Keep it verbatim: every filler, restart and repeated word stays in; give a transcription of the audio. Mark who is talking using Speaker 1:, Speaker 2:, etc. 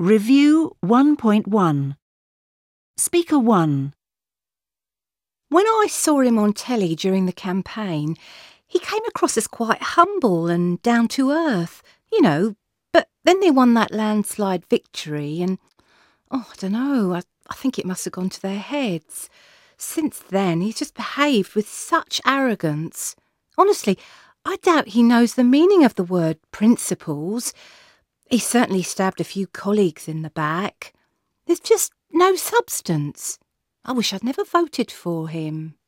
Speaker 1: Review one point one. Speaker one.
Speaker 2: When I saw him on telly during the campaign, he came across as quite humble and down to earth, you know, but then they won that landslide victory and, oh, I don't know, I, I think it must have gone to their heads. Since then, he's just behaved with such arrogance. Honestly, I doubt he knows the meaning of the word principles. He certainly stabbed a few colleagues in the back. There's just no substance. I wish I'd never voted for him.